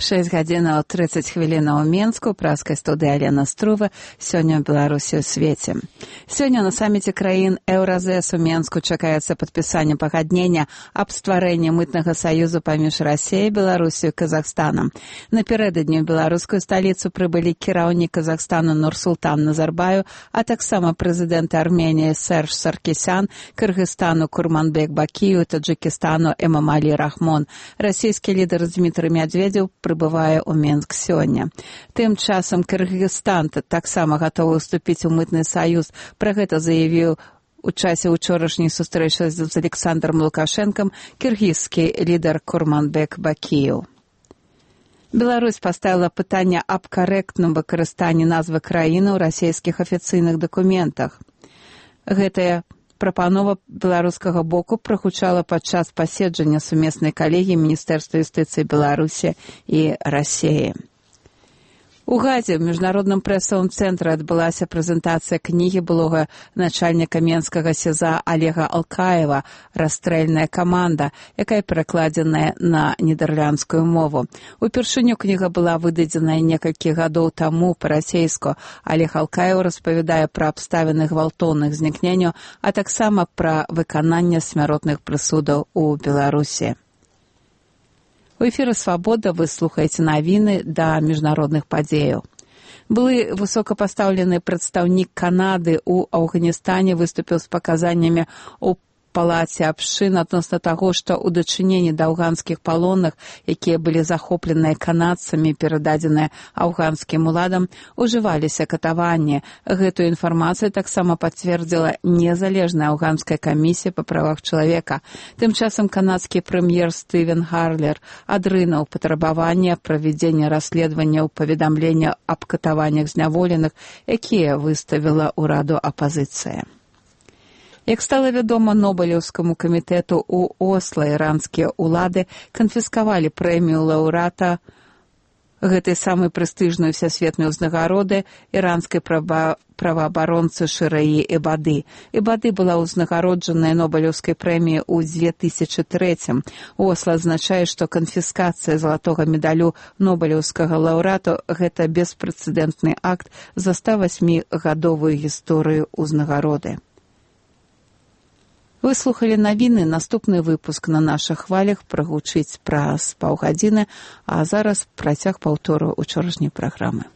6 гадзінаў 30 хвілінаў у Менску, праскай студыі Алена Струва, сёння ў Беларусі ў свеце. Сёння на саміце краін Еўразэс у Менску чакаецца падпісанне пагаднення аб стварэнні мытнага саюзу паміж Расіяй, Беларусію і Казахстанам. Напярэдадні ў беларускую сталіцу прыбылі кіраўнік Казахстану Нурсултан Назарбаев, а таксама прэзідэнты Арменіі Серж Саркісян, Кыргызстану Курманбек Бакиев, Таджикистану Эмомали Рахмон. Расійскі лідар Дмітрый Медведев прыбывае ў Менск сёння. Тым часам Кыргызстан таксама гатовы ўступіць у мытны саюз. Пра гэта заявіў у часе учорашняй сустрэчы з Александром Лукашенком кіргізскі лідар Курманбек Бакиев. Беларусь паставіла пытанне аб карэктным выкарыстанні назвы краіны ў расійскіх афіцыйных дакументах. Гэтая прапанова беларускага боку прагучала падчас паседжання сумеснай калегіі Міністэрства юстыцыі Беларусі і Расіі. У Газе ў міжнародным прэсавым цэнтры адбылася прэзентацыя кнігі былога начальніка Менскага СІЗА Олега Алкаева «Расстрэльная каманда», якая перакладзеная на нідерландскую мову. Упершыню кніга была выдадзеная некалькі гадоў таму па-расейску. Олег Алкаев распавядае пра абставіны гвалтоўных знікненняў, а таксама пра выкананне смяротных прысудаў у Беларусі. У эфіры «Свабода» вы слухаеце навіны да міжнародных падзеяў. Былы высокапастаўлены прадстаўнік Канады ў Афганістане выступіў з паказаннямі ў палаце абшчын адносна таго, што ў дачыненні да афганскіх палонных, якія былі захопленыя канадцамі, перададзеныя афганскім уладам, ужываліся катаванні. Гэтую інфармацыю таксама пацвердзіла незалежная афганская камісія па правах чалавека. Тым часам канадскі прэм'ер Стывен Харлер адрынуў патрабаванне правядзення расследавання ў паведамлення аб катаваннях зняволеных, якія выставіла ўраду апазіцыя. Як стала вядома Нобелеўскаму камітэту ў Осла, іранскія ўлады канфіскавалі прэмію лаўрэата гэтай самай прэстыжнай всесветнай узнагароды іранскай праваабаронцы Шыраі Эбады. Эбады была ўзнагароджаная Нобелеўскай прэміяй у 2003. Осла азначае, што канфіскацыя залатога медалю Нобелеўскага лаўрэату – гэта беспрэцэдэнтны акт за 108-гадовую гісторыю ўзнагароды. Вы слухали навіны, наступны выпуск на нашых хвалях прагучыць праз паўгадзіны, а зараз працяг паўтору учорашняй праграмы.